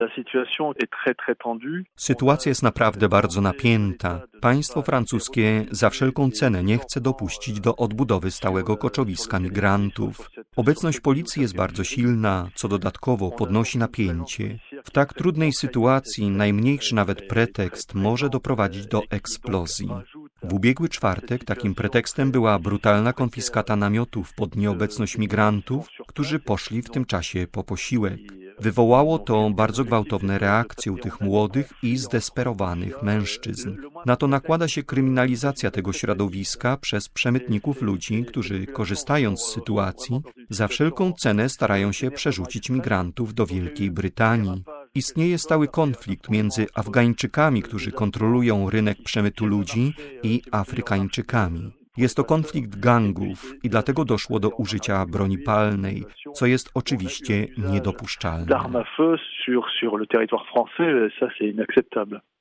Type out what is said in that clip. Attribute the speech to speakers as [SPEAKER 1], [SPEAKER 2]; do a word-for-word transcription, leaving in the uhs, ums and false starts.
[SPEAKER 1] Sytuacja jest naprawdę bardzo napięta. Państwo francuskie za wszelką cenę nie chce dopuścić do odbudowy stałego koczowiska migrantów. Obecność policji jest bardzo silna, co dodatkowo podnosi napięcie. W tak trudnej sytuacji najmniejszy nawet pretekst może doprowadzić do eksplozji. W ubiegły czwartek takim pretekstem była brutalna konfiskata namiotów pod nieobecność migrantów, którzy poszli w tym czasie po posiłek. Wywołało to bardzo gwałtowne reakcje u tych młodych i zdesperowanych mężczyzn. Na to nakłada się kryminalizacja tego środowiska przez przemytników ludzi, którzy, korzystając z sytuacji, za wszelką cenę starają się przerzucić migrantów do Wielkiej Brytanii. Istnieje stały konflikt między Afgańczykami, którzy kontrolują rynek przemytu ludzi, i Afrykańczykami. Jest to konflikt gangów i dlatego doszło do użycia broni palnej, co jest oczywiście niedopuszczalne.